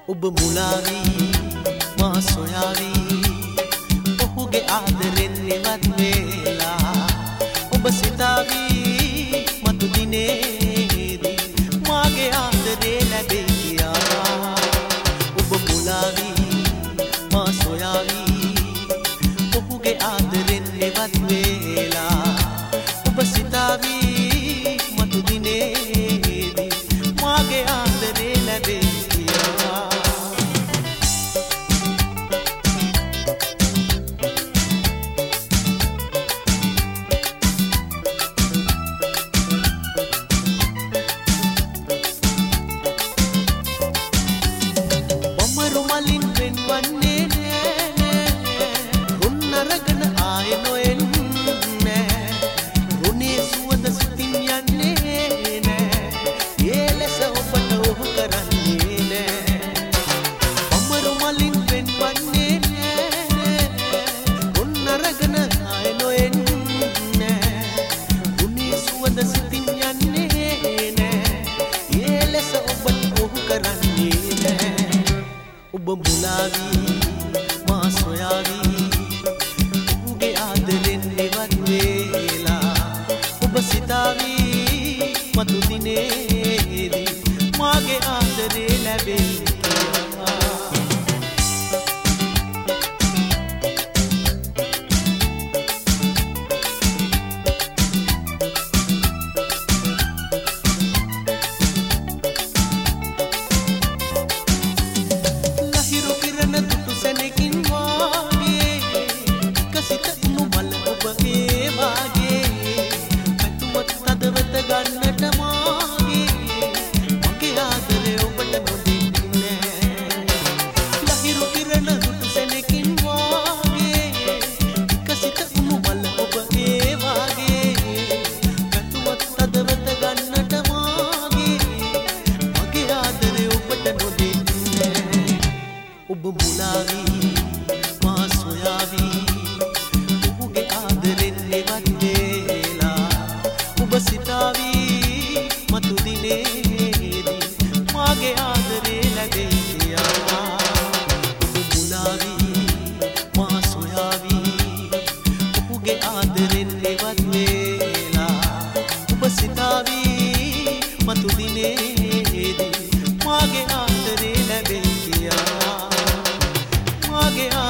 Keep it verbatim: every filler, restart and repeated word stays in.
ඔබ මුලාවී මා සොයාවී ඔහුගේ ආදරෙන් ඉවත් වෙලා ඔබ සිතාවී මතු දිනේදී මාගේ ආදරේ ලැබේ කියා ඔබ මුලාවී මා සොයාවී ඔහුගේ ආදරෙන් ඉවත් වෙලා ඔබ සිතාවී මතු දිනේදී මාගේ ආදරේ ලැබේ ඔබ මුලාවී මා සොයාවී ඔහුගේ ආදරෙන් ඉවත් වෙලා ඔබ සිතාවී මතු දිනේදී මාගේ ආදරේ ලැබේ ඔබ මුලාවී මා සොයාවී ඔහුගේ ආදරෙන් ඉවත් වෙලා ඔබ සිතාවී මතු දිනේදී මාගේ ආදරේ ලැබේ කියා ඔබ මුලාවී මා සොයාවී ඔහුගේ ආදරෙන් ඉවත් වෙලා ඔබ සිතාවී මතු දිනේදී මාගේ ආදරේ ලැබේ කියා Get